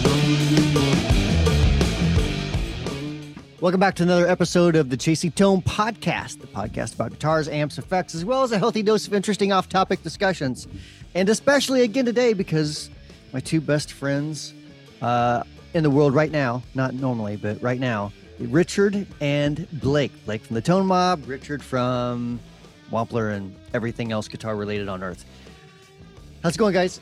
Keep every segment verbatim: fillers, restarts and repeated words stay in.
Welcome back to another episode of the Chasing Tone Podcast, the podcast about guitars, amps, effects, as well as a healthy dose of interesting off-topic discussions. And especially again today because my two best friends uh, in the world right now, not normally, but right now, Richard and Blake. Blake from the Tone Mob, Richard from Wampler and everything else guitar-related on Earth. How's it going, guys?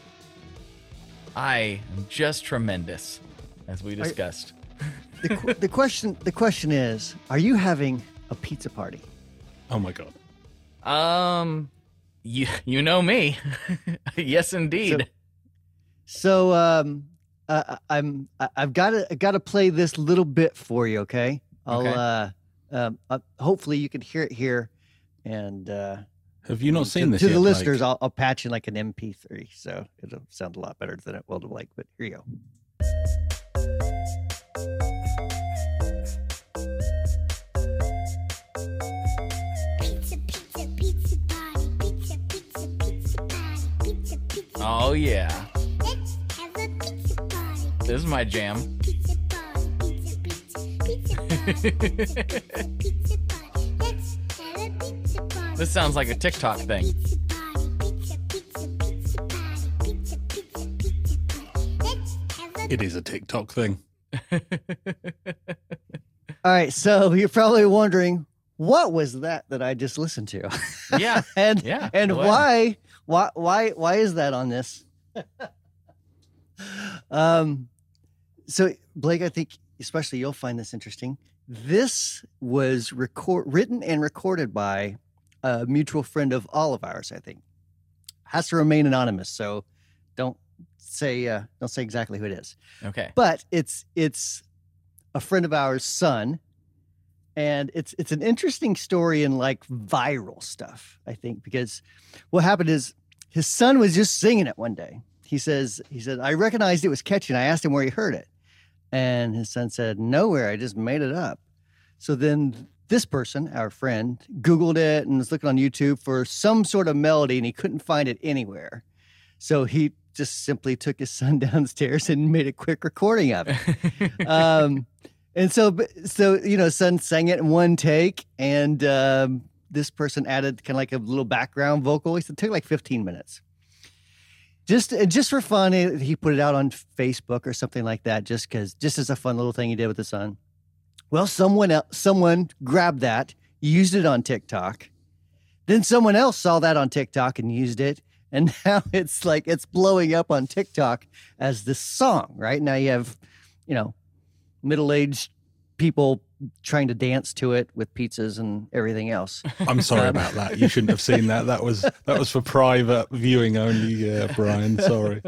I am just tremendous, as we discussed. The, the question the question is, are you having a pizza party? Oh my god. Um you you know me. Yes indeed. So, so um uh, I'm I- I've got to got to play this little bit for you, okay? I'll Okay. uh um uh, hopefully you can hear it here and uh Have you not seen to, this to yet, the Blake? listeners I'll, I'll patch in like an M P three so it'll sound a lot better than it will to Blake, but here you go. Pizza, pizza, pizza party. Pizza, pizza, pizza party. Pizza, pizza. Oh yeah. Let's have a pizza party. This is my jam. Pizza party. Pizza, pizza, pizza party. Pizza, pizza, pizza party. Let's have a pizza party. This sounds like a TikTok thing. Pizza party. Pizza, pizza, pizza party. Pizza, pizza, pizza party. Let's have a It is a TikTok thing. All right, so you're probably wondering, what was that that I just listened to? Yeah. and Yeah, and go ahead. why why why why is that on this? um so Blake, I think especially you'll find this interesting. This was record written and recorded by a mutual friend of all of ours, I think. Has to remain anonymous, so don't say uh, don't say exactly who it is. Okay. But it's it's a friend of ours' son, and it's it's an interesting story in like viral stuff, I think, because what happened is his son was just singing it one day. He says he said I recognized it was catchy, and I asked him where he heard it, and his son said nowhere. I just made it up. So then this person, our friend, Googled it and was looking on YouTube for some sort of melody, and he couldn't find it anywhere. So he just simply took his son downstairs and made a quick recording of it. um, and so, so you know, son sang it in one take, and um, this person added kind of like a little background vocal. He said it took like fifteen minutes. Just, just for fun, he he put it out on Facebook or something like that, just because, just as a fun little thing he did with his son. Well, someone else, someone grabbed that, used it on TikTok. Then someone else saw that on TikTok and used it. And now it's like, it's blowing up on TikTok as this song, right? Now you have, you know, middle-aged people trying to dance to it with pizzas and everything else. I'm sorry about that. You shouldn't have seen that. That was that was for private viewing only, yeah, Brian. Sorry.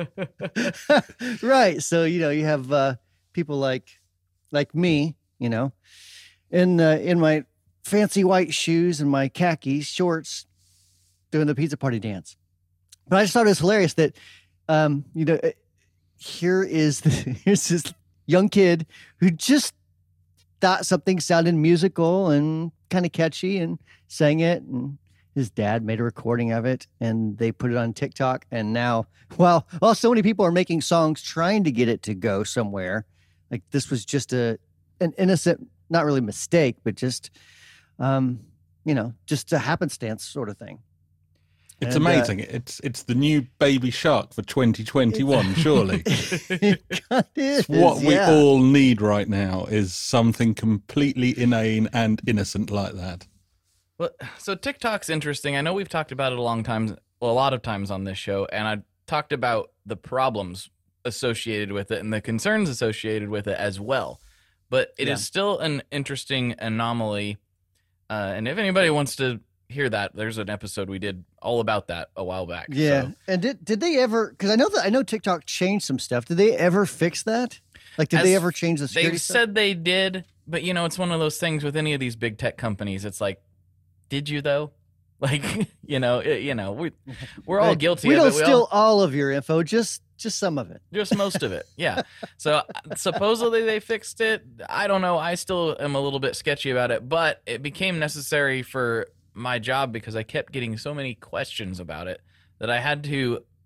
Right. So, you know, you have uh, people like, like me, you know, in, uh, in my fancy white shoes and my khaki shorts doing the pizza party dance. But I just thought it was hilarious that, um, you know, here is the, here's this young kid who just thought something sounded musical and kind of catchy and sang it, and his dad made a recording of it and they put it on TikTok. And now, well, well, so many people are making songs trying to get it to go somewhere. Like this was just a an innocent, not really mistake, but just, um, you know, just a happenstance sort of thing. It's And, uh, amazing. It's it's the new Baby Shark for twenty twenty-one, surely. It kind of is, What we yeah. all need right now is something completely inane and innocent like that. Well, so TikTok's interesting. I know we've talked about it a long time, well, a lot of times on this show, and I talked about the problems associated with it and the concerns associated with it as well. But it is Yeah. still an interesting anomaly. Uh, and if anybody wants to hear that, there's an episode we did all about that a while back. Yeah. So, And did did they ever? Because I know that I know TikTok changed some stuff. Did they ever fix that? Like, did As they ever change the security they've stuff? said they did, but you know, it's one of those things with any of these big tech companies. It's like, did you though? Like, you know, it, you know, we we're all Right. guilty. We of don't it. We steal all, all of your info, just just some of it. just most of it. Yeah. So uh, supposedly they fixed it. I don't know. I still am a little bit sketchy about it, but it became necessary for my job because I kept getting so many questions about it that I had to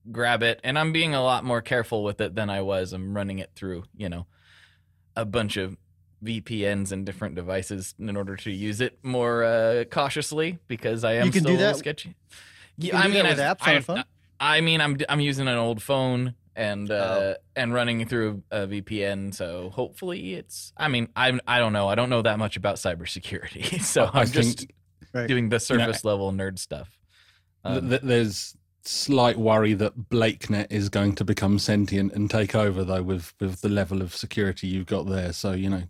grab it, and I'm being a lot more careful with it than I was. I'm running it through, you know, a bunch of V P Ns and different devices in order to use it more uh, cautiously because I am You can still do a little that- sketchy. You Yeah, can I do mean, that with I, apps on I, a phone? I mean, I'm I'm using an old phone and uh, Oh. and running through a V P N, so hopefully it's. I mean, I I don't know. I don't know that much about cybersecurity, so I I'm just think Right. doing the surface level nerd stuff. th- Um, th- there's slight worry that BlakeNet is going to become sentient and take over, though, with, with the level of security you've got there. So, you know,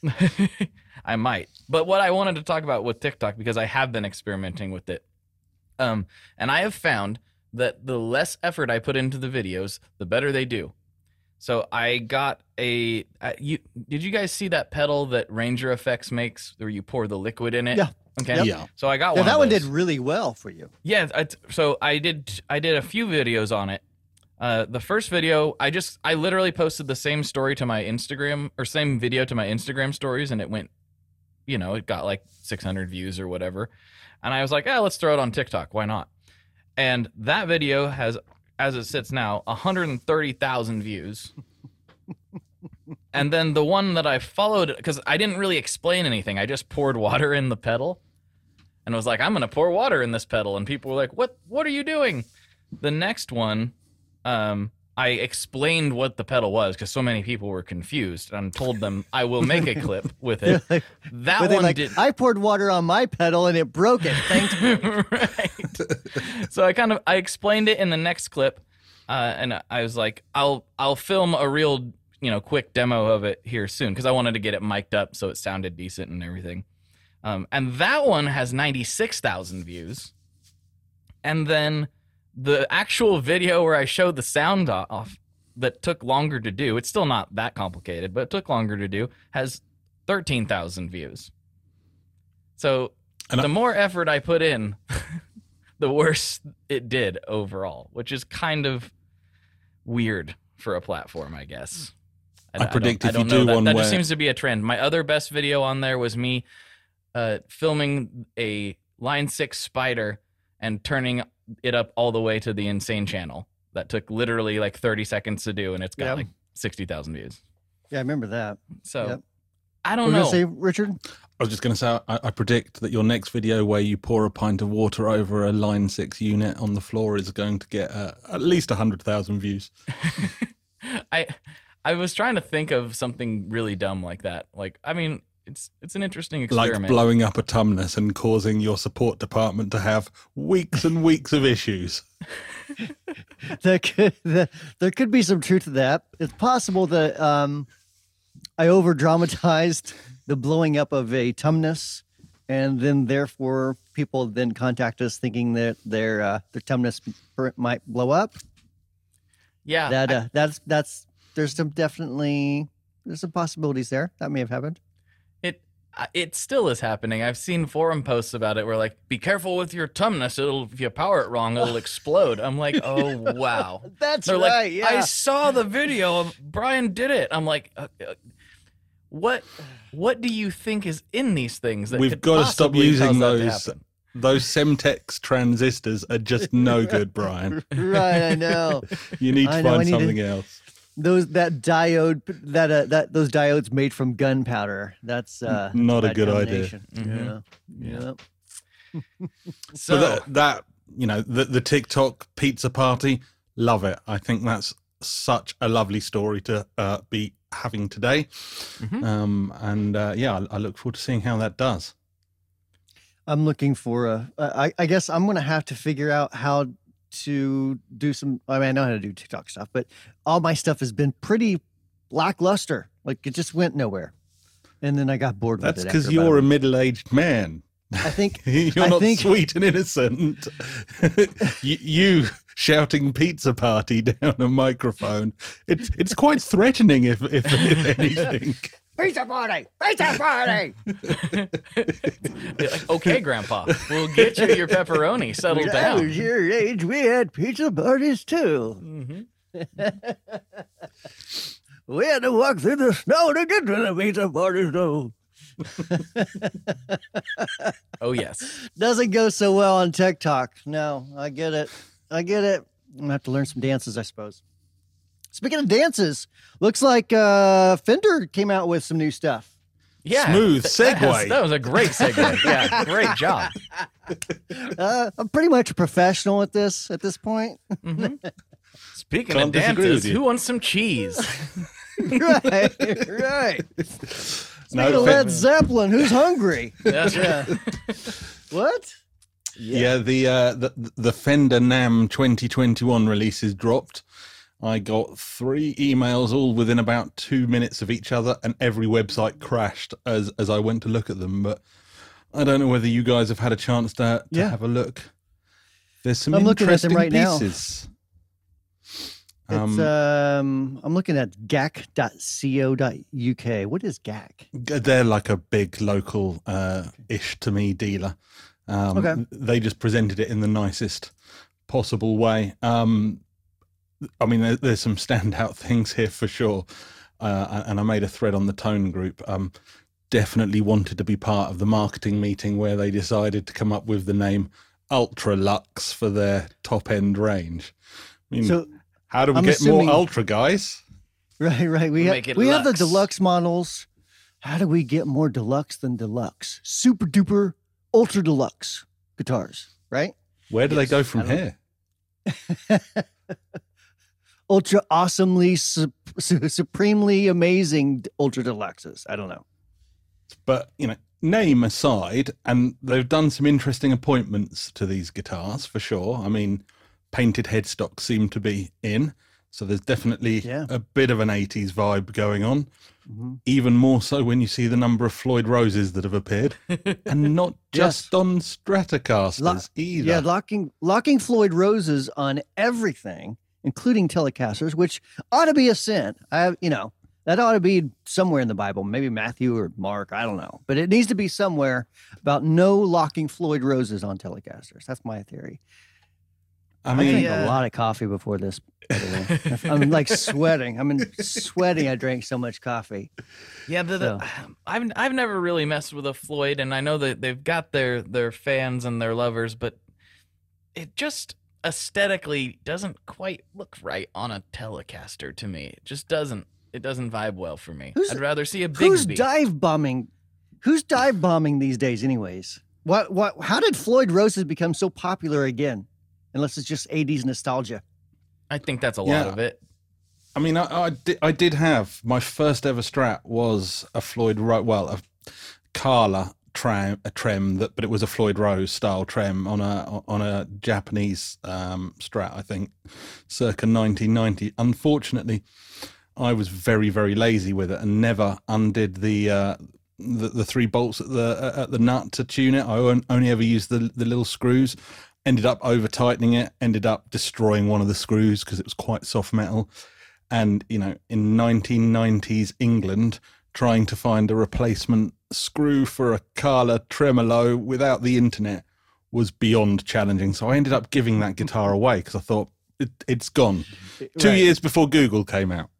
I might. But what I wanted to talk about with TikTok, because I have been experimenting with it, um, and I have found that the less effort I put into the videos, the better they do. So I got a. Uh, you did you guys see that pedal that Ranger Effects makes, where you pour the liquid in it? Yeah. Okay. yeah. So I got Yeah, one. that of one those. did really well for you. Yeah, I, so I did I did a few videos on it. Uh, the first video, I just I literally posted the same story to my Instagram or same video to my Instagram stories, and it went, you know, it got like six hundred views or whatever. And I was like, eh, let's throw it on TikTok. Why not? And that video has, as it sits now, one hundred thirty thousand views. And then the one that I followed, because I didn't really explain anything, I just poured water in the pedal. And was like, I'm going to pour water in this pedal. And people were like, what What are you doing? The next one, um, I explained what the pedal was because so many people were confused. And told them I will make a clip with it. Like, That but they one like, did. I poured water on my pedal and it broke it. Thanks. Right. So I kind of I explained it in the next clip, uh, and I was like, I'll I'll film a real you know quick demo of it here soon because I wanted to get it mic'd up so it sounded decent and everything. Um, and that one has ninety-six thousand views. And then the actual video where I showed the sound off that took longer to do, it's still not that complicated, but it took longer to do, has thirteen thousand views. So And I- the more effort I put in, the worse it did overall, which is kind of weird for a platform, I guess. I predict don't- if you don't know do that, one that where- just seems to be a trend. My other best video on there was me uh, filming a Line six spider and turning it up all the way to the insane channel. That took literally like thirty seconds to do, and it's got Yeah. like sixty thousand views. Yeah, I remember that. So Yep. I We're don't going know. to say, Richard? I was just going to say, I, I predict that your next video where you pour a pint of water over a Line six unit on the floor is going to get uh, at least one hundred thousand views. I I was trying to think of something really dumb like that. Like, I mean, it's it's an interesting experiment. Like blowing up a tumnus and causing your support department to have weeks and weeks of issues. There could, the, there could be some truth to that. It's possible that um, I over dramatized the blowing up of a tumnus, and then therefore people then contact us thinking that their uh, their tumnus per- might blow up. yeah, That I- uh, that's that's there's some definitely there's some possibilities there that may have happened. it it still is happening. I've seen forum posts about it where like, be careful with your tumnus. It'll if you power it wrong, it'll explode. I'm like, oh wow. That's They're right. like, yeah. I saw the video of Brian did it. I'm like, uh, uh, what what do you think is in these things? That We've could got to stop possibly using cause that to those. happen? Those Semtex transistors are just no good, Brian. right. I know. You need to I know, I find need to- something else. Those that diode that uh, that those diodes made from gunpowder. That's uh, Not a bad good idea. combination. Mhm. Yeah. Yeah. So but that, that, you know, the, the TikTok pizza party, love it. I think that's such a lovely story to uh, be having today. Mhm. Um, and uh, yeah, I, I look forward to seeing how that does. I'm looking for a. I, I guess I'm gonna have to figure out how to do some. I mean, I know how to do TikTok stuff, but all my stuff has been pretty lackluster. Like it just went nowhere, and then I got bored That's with it. because after about you're a week. middle-aged man. I think. You're I not think- sweet and innocent. you, you shouting pizza party down a microphone. It's it's quite threatening if if, if anything. Pizza party! Pizza party! Be like, okay, Grandpa, we'll get you your pepperoni. Settle When I down. was your age, we had pizza parties too. Mhm. We had to walk through the snow to get to the pizza parties though. Oh yes. Doesn't go so well on TikTok. No, I get it. I get it. I'm gonna have to learn some dances, I suppose. Speaking of dances, looks like uh, Fender came out with some new stuff. Yeah, Smooth th- that was- segue. That was a great segue. Yeah, great job. Uh, I'm pretty much a professional at this at this point. Speaking Can't of disagree dances, with you. who wants some cheese? right, right. No, Speaking of Fe- Led Zeppelin, who's hungry? That's right. What? Yeah, the, uh, the the Fender NAMM twenty twenty-one releases dropped. I got three emails all within about two minutes of each other, and every website crashed as as I went to look at them. But I don't know whether you guys have had a chance to, to Yeah. have a look. There's some I'm looking at them interesting right now. pieces. It's Um, um I'm looking at g a c dot co dot u k. What is G A C? They're like a big local uh, ish to me dealer. Um, Okay. They just presented it in the nicest possible way. Um, I mean, there, there's some standout things here for sure. Uh, and I made a thread on the Tone group. Um, definitely wanted to be part of the marketing meeting where they decided to come up with the name Ultra Lux for their top end range. I mean, So how do we I'm get assuming- more Ultra, guys? right, right. We We have make it we have the Lux. deluxe models. How do we get more deluxe than deluxe? Super duper ultra deluxe guitars, right? Where do they Yes, go I from don't- here? Ultra awesomely su- su- supremely amazing ultra deluxes. I don't know. But, you know, name aside, and they've done some interesting appointments to these guitars for sure. I mean, painted headstocks seem to be in. So there's definitely Yeah. a bit of an eighties vibe going on. Mhm. Even more so when you see the number of Floyd Roses that have appeared. And not just on Stratocasters Lo- either. Yeah, locking locking Floyd Roses on everything, including Telecasters, which ought to be a sin. I, you know, that ought to be somewhere in the Bible, maybe Matthew or Mark. I don't know, but it needs to be somewhere about no locking Floyd Roses on Telecasters. That's my theory. I I mean, drank Yeah. a lot of coffee before this. By the way. I'm like sweating. I'm in sweating. I drank so much coffee. Yeah, the, the, I've I've never really messed with a Floyd, and I know that they've got their their fans and their lovers, but it just aesthetically doesn't quite look right on a Telecaster to me. It just doesn't. It doesn't vibe well for me. Who's- I'd rather see a Who's Bigsby. dive bombing? Who's dive bombing these days, anyways? What? What? How did Floyd Roses become so popular again? Unless it's just eighties nostalgia. I think that's a lot Yeah. of it. I mean, I, I, did, I did have my first ever Strat was a Floyd Rose, well, a Carla trem, a trem that, but it was a Floyd Rose style trem on a on a Japanese um, Strat, I think, circa nineteen ninety. Unfortunately, I was very very lazy with it and never undid the. Uh, the, the three bolts at the at the nut to tune it. I on- only ever used the the little screws. Ended up over tightening it. Ended up destroying one of the screws because it was quite soft metal. And you know, in nineteen nineties England, trying to find a replacement screw for a Carla tremolo without the internet was beyond challenging. So I ended up giving that guitar away because I thought it, it's gone. Two Right. years before Google came out.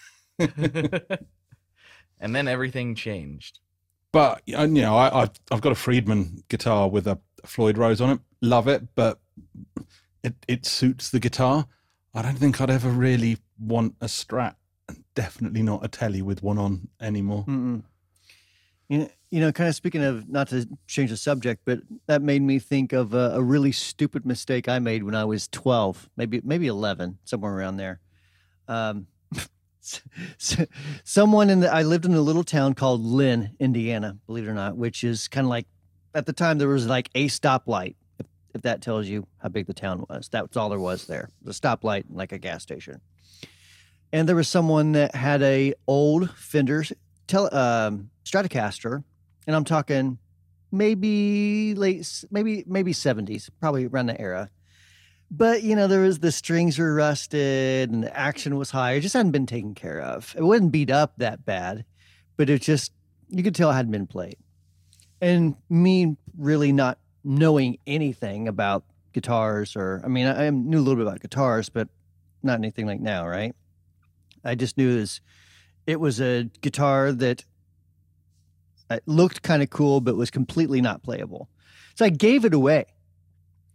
And then everything changed. But uh, you know, I, I've I've got a Friedman guitar with a Floyd Rose on it. Love it, but it it suits the guitar. I don't think I'd ever really want a Strat. Definitely not a Telly with one on anymore. Mm-mm. You know, you know, kind of speaking of, not to change the subject, but that made me think of a, a really stupid mistake I made when I was twelve, maybe maybe eleven, somewhere around there. Um, s- someone in the, I lived in a little town called Lynn, Indiana, believe it or not, which is kind of like, at the time there was like a stoplight, if, if that tells you how big the town was. That's all there was there. The stoplight, and like a gas station. And there was someone that had a old Fender tele, um, Stratocaster, and I'm talking maybe late, s- maybe maybe seventies, probably around that era. But you know, there was the strings were rusted and the action was high. It just hadn't been taken care of. It wasn't beat up that bad, but it just, you could tell it hadn't been played. And me really not knowing anything about guitars, or I mean, I, I knew a little bit about guitars, but not anything like now, right? I just knew it was, it was a guitar that uh, looked kind of cool, but was completely not playable. So I gave it away.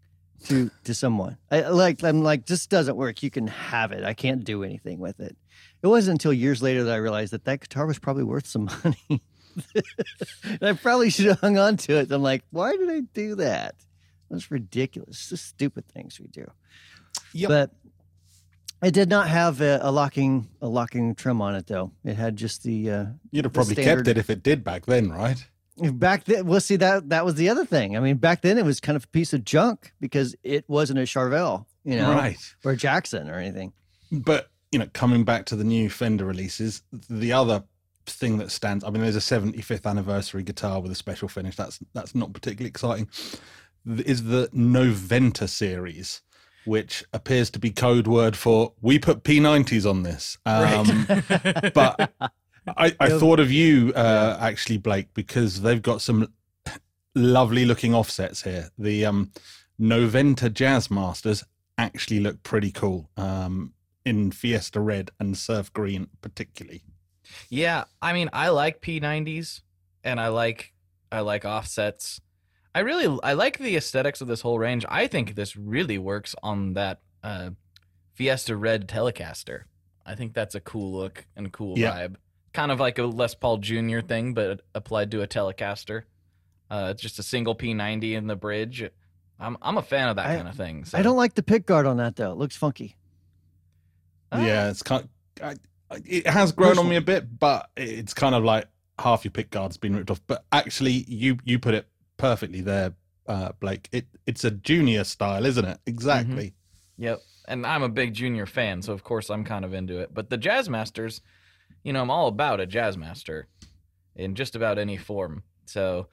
to to someone. I like I'm like this doesn't work. You can have it. I can't do anything with it. It wasn't until years later that I realized that that guitar was probably worth some money. And I probably should have hung on to it. I'm like, why did I do that? That's ridiculous. It's just stupid things we do. Yep. But it did not have a, a locking a locking trim on it though. It had just the. Uh, You'd have the probably standard- kept it if it did back then, right? Back then, well, see that that was the other thing. I mean, back then it was kind of a piece of junk because it wasn't a Charvel, you know, Right. or a Jackson or anything. But, you know, coming back to the new Fender releases, the other thing that stands, I mean, there's a seventy-fifth anniversary guitar with a special finish. That's that's not particularly exciting. Is the Noventa series, which appears to be code word for we put P nineties on this. Um, but I, I thought of you, uh, actually, Blake, because they've got some lovely looking offsets here. The um, Noventa Jazz Masters actually look pretty cool um, in Fiesta Red and Surf Green, particularly. Yeah, I mean, I like P nineties, and I like I like offsets. I really I like the aesthetics of this whole range. I think this really works on that uh, Fiesta Red Telecaster. I think that's a cool look and a cool Yeah. vibe. Kind of like a Les Paul Junior thing, but applied to a Telecaster. Uh, it's just a single P ninety in the bridge. I'm I'm a fan of that I- kind of thing. So. I don't like the pick guard on that though. It looks funky. Ah. Yeah, it's kind. I, I- it has grown on me a bit, but it's kind of like half your pick guard's been ripped off. But actually, you you put it perfectly there, uh, Blake. It it's a junior style, isn't it? Exactly. Yep. And I'm a big Junior fan, so of course I'm kind of into it. But the Jazz Masters, you know, I'm all about a Jazz Master in just about any form. So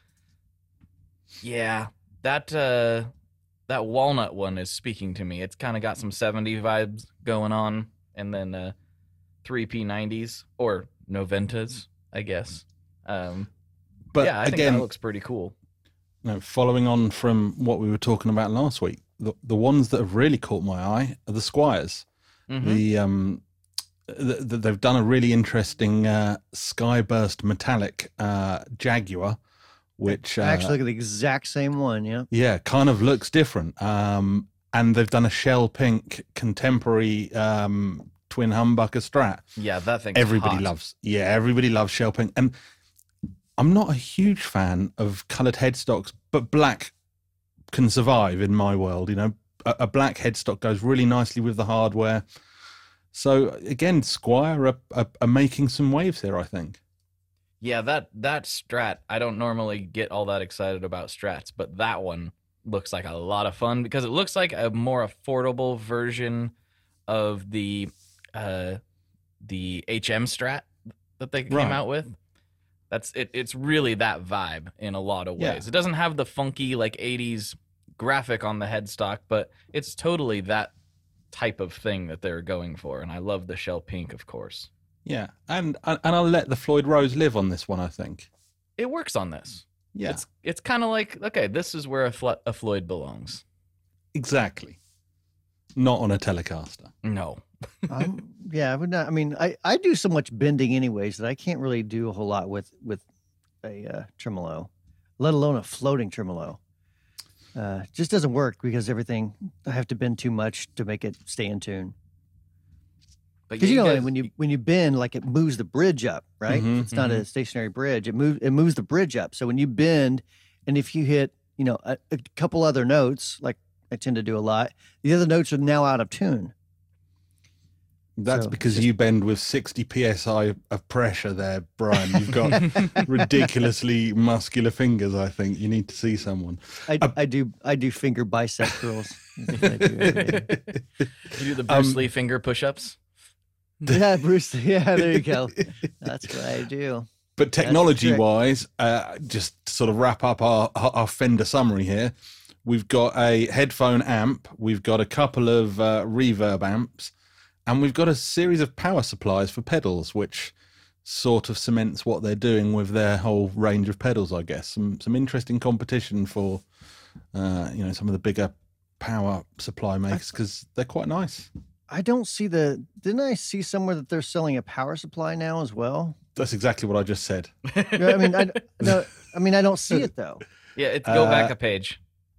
yeah, that uh that walnut one is speaking to me. It's kind of got some seventy vibes going on, and then uh three P nineties or Noventas, I guess. Um But yeah, I think again, that looks pretty cool. you know, following on from what we were talking about last week, the the ones that have really caught my eye are the Squires. Mhm. The um, th- th- they've done a really interesting uh, Skyburst metallic uh, Jaguar, which uh, I actually look at the exact same one. Yeah. yeah, kind of looks different. Um, and they've done a shell pink contemporary um, twin humbucker Strat. Yeah, that thing Everybody loves, yeah, everybody loves shell pink. And I'm not a huge fan of coloured headstocks, but black can survive in my world. You know, a, a black headstock goes really nicely with the hardware. So again, Squire are, are, are making some waves here, I think. Yeah, that that Strat, I don't normally get all that excited about Strats, but that one looks like a lot of fun because it looks like a more affordable version of the uh, the H M Strat that they came Right. out with. That's it. It's really that vibe in a lot of ways. Yeah. It doesn't have the funky like eighties graphic on the headstock, but it's totally that type of thing that they're going for. And I love the shell pink, of course. Yeah, and and I'll let the Floyd Rose live on this one, I think. It works on this. Yeah, It's it's kind of like, okay, this is where a, Flo- a Floyd belongs. exactly. Not on a Telecaster. No. Um, yeah, I would not. I mean, I, I do so much bending anyways that I can't really do a whole lot with with a uh, tremolo, let alone a floating tremolo. Uh, it just doesn't work because everything I have to bend too much to make it stay in tune. But Because you know guys- when you when you bend, like it moves the bridge up, right? Mhm, It's not a stationary bridge. It moves it moves the bridge up. So when you bend, and if you hit, you know, a, a couple other notes, like I tend to do a lot, the other notes are now out of tune. That's So, because just- you bend with sixty P S I of pressure there, Brian. You've got ridiculously muscular fingers, I think. You need to see someone. I, Uh, I do I do finger bicep curls. That's what I do every day. You do the Bruce Um, Lee finger push-ups. Yeah, Bruce. Yeah, there you go. That's what I do. But the technology trick. wise, uh, just to sort of wrap up our, our our Fender summary here, we've got a headphone amp, we've got a couple of uh, reverb amps, and we've got a series of power supplies for pedals, which sort of cements what they're doing with their whole range of pedals, I guess. Some some interesting competition for uh, you know, some of the bigger power supply makers because they're quite nice. I don't see the. Didn't I see somewhere that they're selling a power supply now as well? That's exactly what I just said. Yeah, I mean, I no, I mean, I don't see it though. Yeah, it's go back Uh, a page.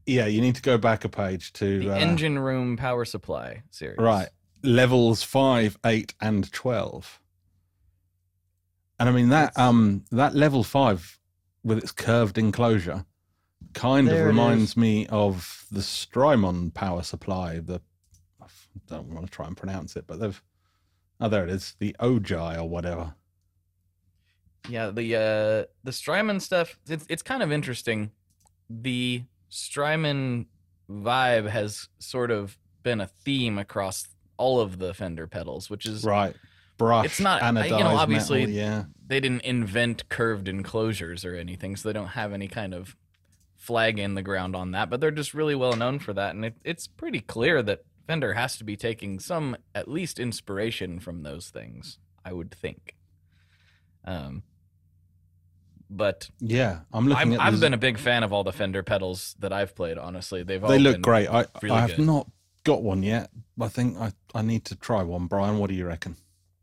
yeah, you need to go back a page to The uh, engine room power supply series. right levels five, eight, and twelve. And I mean that That's- um that level five with its curved enclosure kind There of it reminds is. me of the Strymon power supply. The I don't want to try and pronounce it, but they've oh there it is, the Ojai or whatever. Yeah, the uh the Strymon stuff, it's it's kind of interesting. The Strymon vibe has sort of been a theme across all of the Fender pedals, which is Right, brush. It's not- you know, anodized obviously- metal, yeah. they didn't invent curved enclosures or anything, so they don't have any kind of flag in the ground on that, but they're just really well known for that, and it, it's pretty clear that Fender has to be taking some at least inspiration from those things, I would think. Um, but Yeah, I'm looking I've, at. I've this- been a big fan of all the Fender pedals that I've played. Honestly, they've all They look been great. I, really I have good. not got one yet. I think I, I need to try one. Brian, what do you reckon?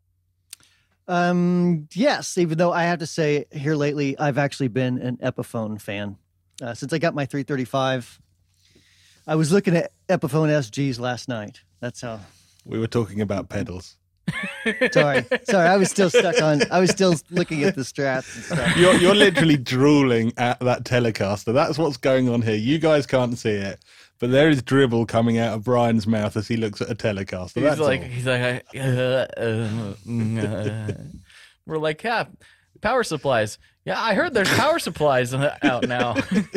Um, yes, even though I have to say here lately, I've actually been an Epiphone fan. Uh, since I got my three thirty-five, I was looking at Epiphone S Gs last night. That's how. We were talking about pedals. Sorry, sorry, I was still stuck on. I was still looking at the strats and stuff. You're you're literally drooling at that Telecaster. That's what's going on here. You guys can't see it, but there is dribble coming out of Brian's mouth as he looks at a Telecaster. He's That's like, all. he's like, uh, uh, mm, uh. We're like, yeah, power supplies. Yeah, I heard there's power supplies out now.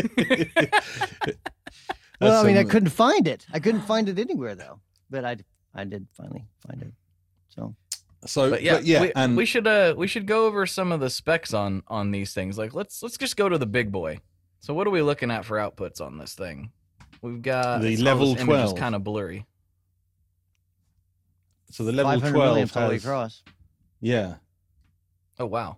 Well, I mean, I some- couldn't find it. I couldn't find it anywhere though, but I, I did finally find it. So So, But yeah, but yeah, we, and we should uh we should go over some of the specs on on these things. Like let's let's just go to the big boy. So what are we looking at for outputs on this thing? We've got The level twelve. kind of blurry. so the level five hundred twelve milliamps all the way has, across. yeah. Oh wow.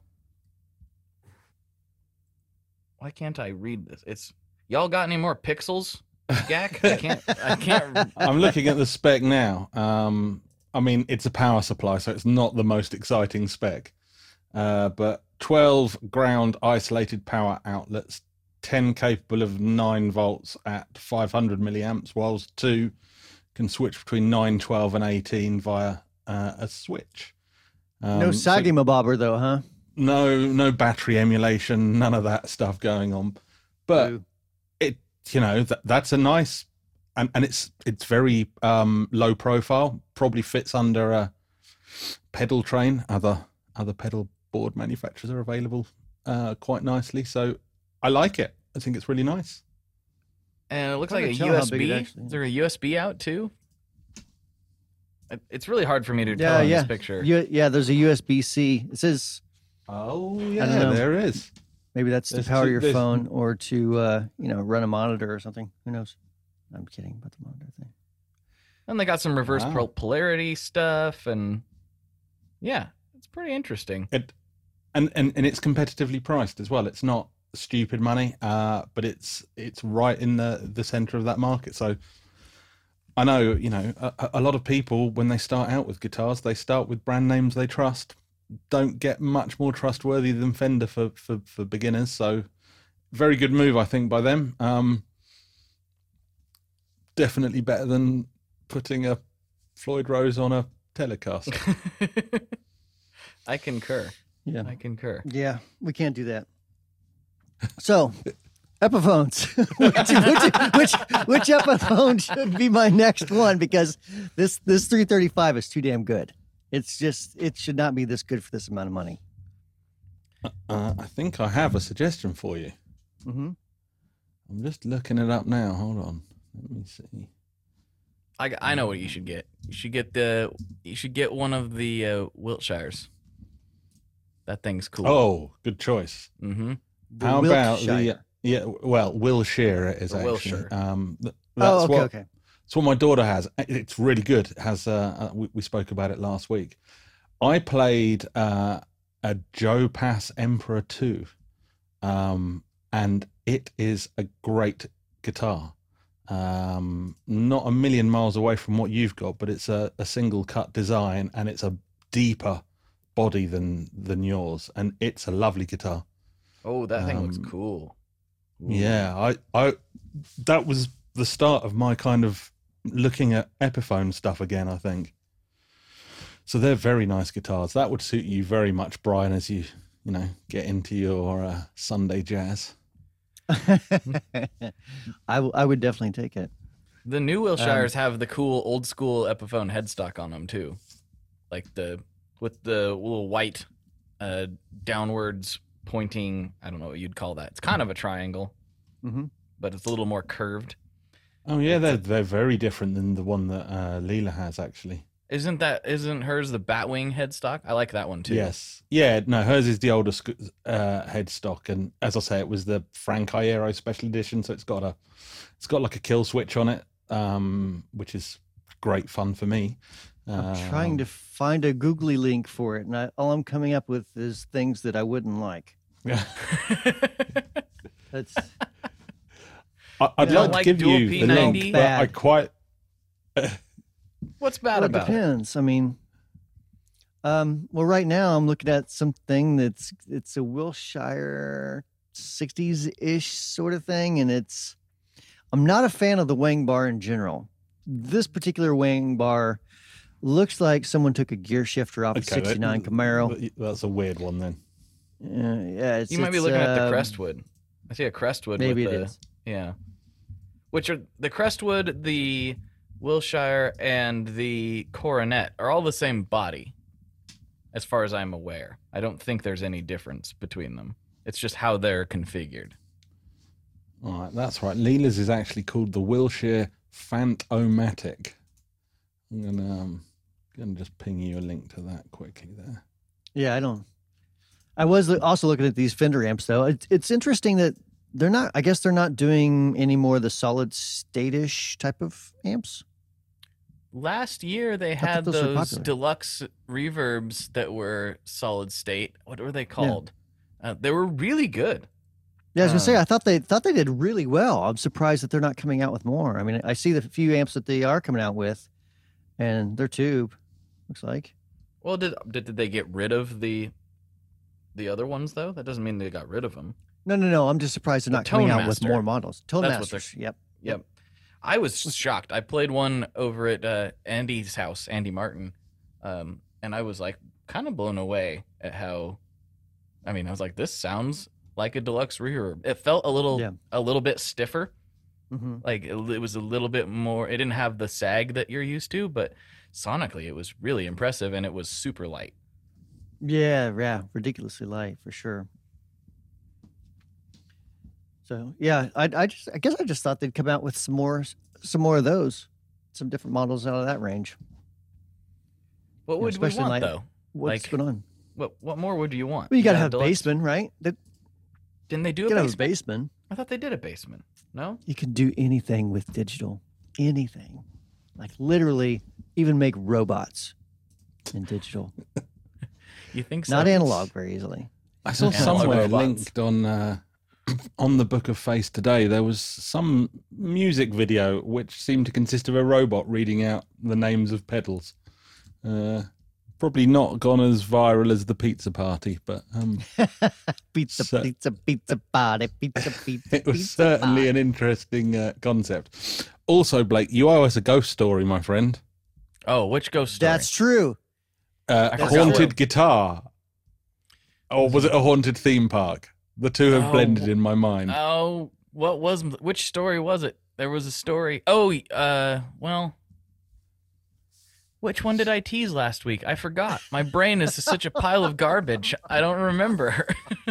Why can't I read this? It's y'all got any more pixels, Gak? I can't. I can't. I'm looking at the spec now. Um, I mean, it's a power supply, so it's not the most exciting spec. Uh, but twelve ground isolated power outlets, ten capable of nine volts at five hundred milliamps, whilst two can switch between nine, twelve, and eighteen via uh, a switch. Um, No so- Sagima bobber though, huh? no, no battery emulation, none of that stuff going on. But Boo. it, you know, that that's a nice, and, and it's it's very um, low profile. Probably fits under a pedal train. Other other pedal board manufacturers are available uh, quite nicely. So I like it. I think it's really nice. And it looks Hard like a to tell how big it U S B. actually Is is. there a U S B out too? It- It's really hard for me to Yeah, tell in yeah. this picture. You, yeah, there's a U S B C. It says Oh know. yeah, there is. maybe that's to There's power two- your there's- phone or to uh, you know, run a monitor or something. Who knows? I'm kidding about the monitor thing. And they got some reverse Wow. pol- polarity stuff, and yeah, it's pretty interesting. It, and, and and it's competitively priced as well. It's not stupid money, uh, but it's it's right in the the center of that market. So I know, you know, a, a lot of people when they start out with guitars, they start with brand names they trust. Don't get much more trustworthy than Fender for for, for beginners. So very good move, I think, by them. Um, definitely better than putting a Floyd Rose on a Telecaster. I concur. Yeah. I concur. Yeah, we can't do that. So, Epiphones. which, which, which which Epiphone should be my next one? Because this this three thirty-five is too damn good. It's just it should not be this good for this amount of money. Uh, I think I have a suggestion for you. Mm-hmm. I'm just looking it up now. Hold on. Let me see. I, I know what you should get. You should get the you should get one of the uh, Wiltshires. That thing's cool. Oh, good choice. Mm-hmm. How about the yeah? Well, Wilshire it is Or actually. Wilshire. Um, th- that's Oh, okay, what okay. it's what my daughter has. It's really good. It has uh, uh, we, we spoke about it last week. I played uh, a Joe Pass Emperor two, um, and it is a great guitar. Um, not a million miles away from what you've got, but it's a, a single cut design and it's a deeper body than than yours, and it's a lovely guitar. Oh, that thing looks Um, cool. Ooh. Yeah, I, I, that was the start of my kind of looking at Epiphone stuff again, I think. So they're very nice guitars. That would suit you very much, Brian, as you, you know, get into your uh, Sunday jazz. I, w- I would definitely take it. The new Wilshires um, have the cool old school Epiphone headstock on them too, like the with the little white uh, downwards pointing. I don't know what you'd call that. It's kind of a triangle, mm-hmm. but it's a little more curved. Oh yeah, they're they're very different than the one that uh, Leela has actually. Isn't that isn't hers the Batwing headstock? I like that one too. Yes, yeah. No, hers is the older sc- uh, headstock, and as I say, it was the Frank Iero special edition, so it's got a it's got like a kill switch on it, um, which is great fun for me. I'm um, trying to find a googly link for it, and I, all I'm coming up with is things that I wouldn't like. Yeah. That's. I, I'd You know, like to like give dual you P the ninety? link, but I quite. What's bad Well, it about it? depends. I mean, um, well, right now I'm looking at something that's it's a Wilshire sixties-ish sort of thing, and it's. I'm not a fan of the wing bar in general. This particular wing bar looks like someone took a gear shifter off a Okay, sixty-nine that- Camaro. That's a weird one then. Uh, yeah, it's, You might be it's, looking at the um, Crestwood. I see a Crestwood. Maybe with it the, is. Yeah. Which are the Crestwood, the Wilshire, and the Coronet are all the same body, as far as I'm aware. I don't think there's any difference between them. It's just how they're configured. All right, that's right. Leela's is actually called the Wilshire Fant-O-Matic. I'm gonna um, gonna just ping you a link to that quickly there. Yeah, I don't. I was lo- also looking at these Fender amps, though. It's, it's interesting that they're not. I guess they're not doing any more of the solid state-ish type of amps. Last year they thought had those were those popular. deluxe reverbs that were solid state. What were they called? Uh, they were really good. Yeah, I was gonna say. Um, I thought they thought they did really well. I'm surprised that they're not coming out with more. I mean, I see the few amps that they are coming out with, and their tube looks like. Well, did, did did they get rid of the the other ones though? That doesn't mean they got rid of them. No, no, no. I'm just surprised they're The not coming Tone out with Master. more models. Tone That's what they're- Masters. Yep. Yep. I was shocked. I played one over at uh, Andy's house, Andy Martin, um, and I was like kind of blown away at how. I mean, I was like, this sounds like a deluxe reverb. It felt a little, Yeah. a little bit stiffer. hmm Like it, it was a little bit more. It didn't have the sag that you're used to, but sonically, it was really impressive, and it was super light. Yeah, yeah, ridiculously light for sure. So yeah, I, I just, I guess I just thought they'd come out with some more, some more of those, some different models out of that range. What Yeah, would we especially want like- though? What's Like- going on? What what more would you want? Well, you gotta got a have deluxe- baseman, right? That Didn't they do you a gotta have a basement? baseman. I thought they did a basement. No. You can do anything with digital, anything, like literally, even make robots in digital, You think so? not analog, very easily. I saw Analog somewhere robots. linked on uh, on the Book of Face today. There was some music video which seemed to consist of a robot reading out the names of pedals. Uh, probably not gone as viral as the Pizza Party, but um, Pizza, So- pizza, pizza party, pizza, pizza. it was pizza certainly party. an interesting uh, concept. Also, Blake, you owe us a ghost story, my friend. Oh, which ghost story? That's true. Uh, I forgot haunted what- guitar. Or was it a haunted theme park? The two have Oh. blended in my mind. Oh, what was which story was it? There was a story. Oh, uh, well, which one did I tease last week? I forgot. My brain is such a pile of garbage. I don't remember.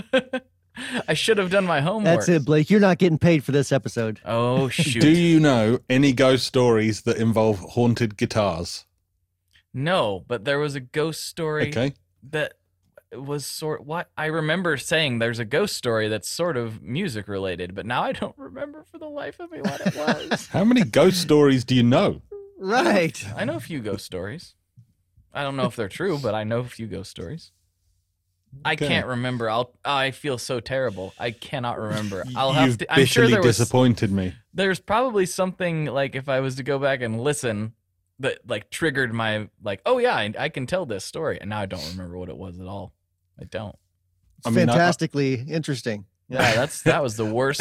I should have done my homework. That's it, Blake. You're not getting paid for this episode. Oh shoot! Do you know any ghost stories that involve haunted guitars? No, but there was a ghost story Okay. that was sort. What I remember saying, there's a ghost story that's sort of music related, but now I don't remember for the life of me what it was. How many ghost stories do you know? Right. I know a few ghost stories. I don't know if they're true, but I know a few ghost stories. I Okay. can't remember. I'll. I feel so terrible. I cannot remember. I'll have You've to. I'm sure bitterly there was. disappointed me. There's probably something like if I was to go back and listen that like triggered my like. Oh yeah, I, I can tell this story, and now I don't remember what it was at all. I don't. I mean, I- Fantastically interesting. Yeah, that's that was the worst.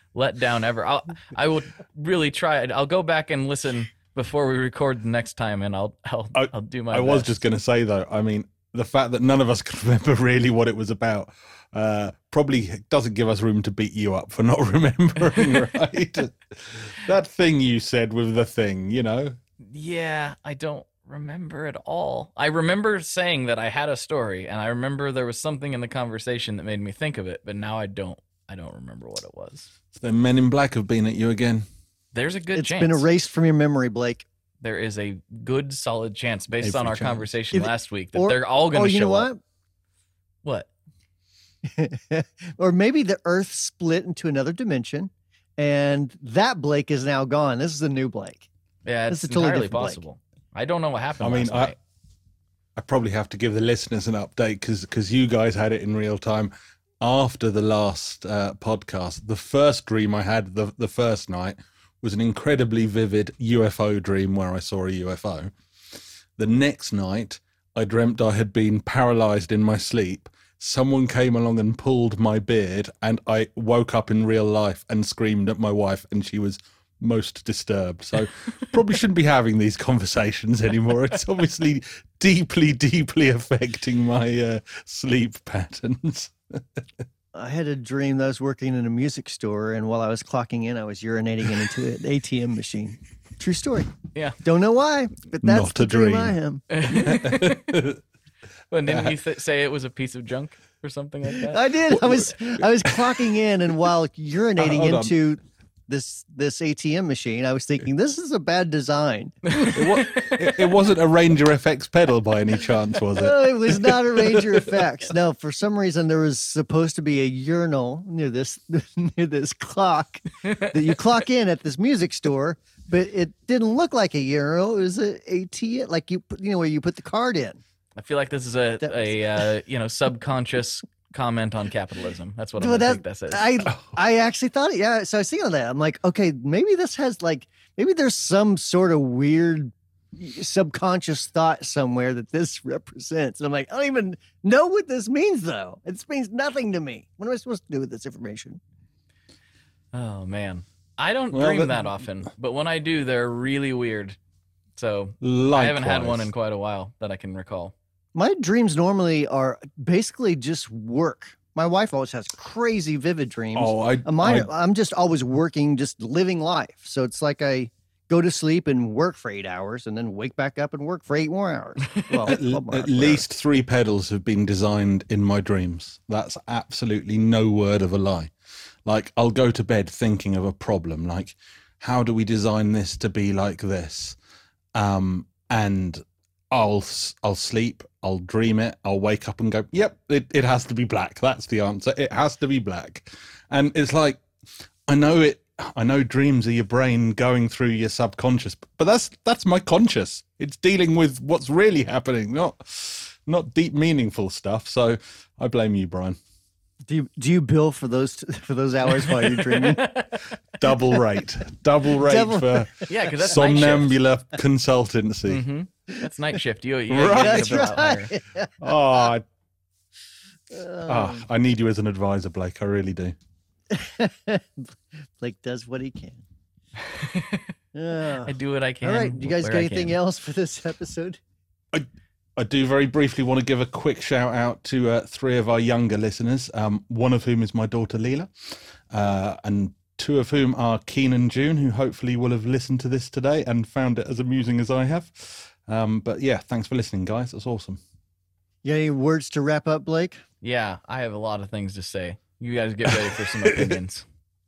letdown ever. I'll I will really try it. I'll go back and listen before we record the next time, and I'll I'll I, I'll do my. I best. was just going to say though, I mean, the fact that none of us can remember really what it was about uh, probably doesn't give us room to beat you up for not remembering, right? That thing you said with the thing, you know. Yeah, I don't remember at all. I remember saying that I had a story, and I remember there was something in the conversation that made me think of it, but now I don't. I don't remember what it was. So the Men in Black have been at you again. There's a good It's chance. been erased from your memory, Blake. There is a good, solid chance, based Every on our chance. conversation If- last week, that or- they're all going Oh, to you show know up. what? What? Or maybe the Earth split into another dimension, and that Blake is now gone. This is the new Blake. Yeah, This it's is a totally entirely different Blake. possible. I don't know what happened. I mean, last I- night. I probably have to give the listeners an update because because you guys had it in real time after the last uh, podcast. The first dream I had the the first night was an incredibly vivid U F O dream where I saw a U F O. The next night, I dreamt I had been paralyzed in my sleep. Someone came along and pulled my beard, and I woke up in real life and screamed at my wife, and she was most disturbed. So probably shouldn't be having these conversations anymore. It's obviously deeply, deeply affecting my uh, sleep patterns. I had a dream that I was working in a music store, and while I was clocking in, I was urinating into an A T M machine. True story. Yeah. Don't know why, but that's Not the a dream. I am. But didn't you th- say it was a piece of junk or something like that? I did. I was I was clocking in, and while urinating hold on. into this this A T M machine, I was thinking this is a bad design. It, wa- it, it wasn't a Ranger F X pedal by any chance, was it? No, it was not a Ranger Effects. No, for some reason there was supposed to be a urinal near this near this clock that you clock in at this music store, but it didn't look like a urinal. It was a A T M, like you put, you know, where you put the card in. I feel like this is a That was- a uh, you know subconscious comment on capitalism. That's what I'm Well, gonna that- think this is. I I actually thought it. Yeah, so I was thinking of that. I'm like, okay, maybe this has like maybe there's some sort of weird subconscious thought somewhere that this represents. And I'm like, I don't even know what this means though. It means nothing to me. What am I supposed to do with this information? Oh man, I don't Well, dream that- that often, but when I do, they're really weird. So Likewise. I haven't had one in quite a while that I can recall. My dreams normally are basically just work. My wife always has crazy vivid dreams. Oh, I, Uh, Mine, I I'm just always working, just living life. So it's like I go to sleep and work for eight hours and then wake back up and work for eight more hours. Well, at, twelve more at hours, least three pedals have been designed in my dreams. That's absolutely no word of a lie. Like, I'll go to bed thinking of a problem, like, how do we design this to be like this? Um, and I'll s- I'll sleep, I'll dream it, I'll wake up and go, yep, it, it has to be black. That's the answer. It has to be black. And it's like, I know it. I know dreams are your brain going through your subconscious, but that's that's my conscious. It's dealing with what's really happening, not not deep, meaningful stuff. So I blame you, Brian. Do you, do you bill for those for those hours while you're dreaming? Double rate, double rate Double- for Yeah, because that's night shift. somnambula consultancy. hmm That's night shift. You, you Right. gotta That's get a bill out higher. right. Oh, I, Um, ah, I need you as an advisor, Blake. I really do. Blake does what he can. Ah. I do what I can. All right. Do you guys where got I anything can. else for this episode? I do very briefly want to give a quick shout out to uh, three of our younger listeners, um, one of whom is my daughter Leela, uh, and two of whom are Keen and June, who hopefully will have listened to this today and found it as amusing as I have. Um, but yeah, thanks for listening, guys. That's awesome. You got any words to wrap up, Blake? Yeah, I have a lot of things to say. You guys get ready for some opinions.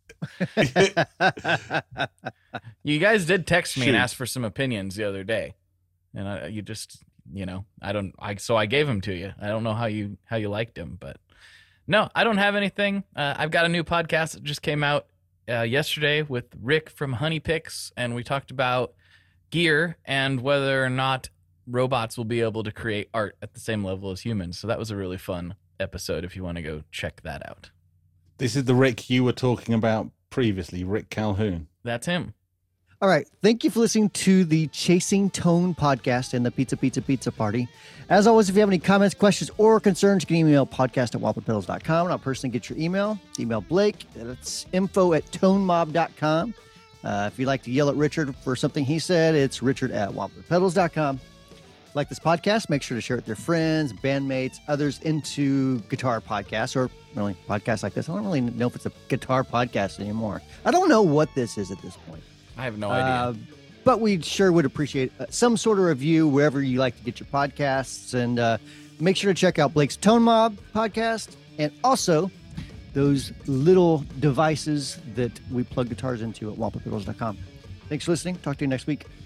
You guys did text me and Shoot. ask for some opinions the other day, and I, you just, you know, I don't, I so I gave them to you. I don't know how you how you liked them, but no, I don't have anything. Uh, I've got a new podcast that just came out uh, yesterday with Rick from Honey Picks, and we talked about gear and whether or not robots will be able to create art at the same level as humans. So that was a really fun episode. If you want to go check that out, This is the Rick you were talking about previously, Rick Calhoun. that's him. All right. Thank you for listening to the Chasing Tone podcast and the Pizza Pizza Pizza Party. As always, if you have any comments, questions, or concerns, you can email podcast at whopper pedals dot com. And I'll personally get your email. Email Blake. That's info at tone mob dot com. Uh, if you'd like to yell at Richard for something he said, it's richard at whopper pedals dot com. Like this podcast, make sure to share it with your friends, bandmates, others into guitar podcasts, or really podcasts like this. I don't really know if it's a guitar podcast anymore. I don't know what this is at this point. I have no idea. Uh, but we sure would appreciate uh, some sort of review wherever you like to get your podcasts. And uh, make sure to check out Blake's Tone Mob podcast and also those little devices that we plug guitars into at whopper pedals dot com. Thanks for listening. Talk to you next week.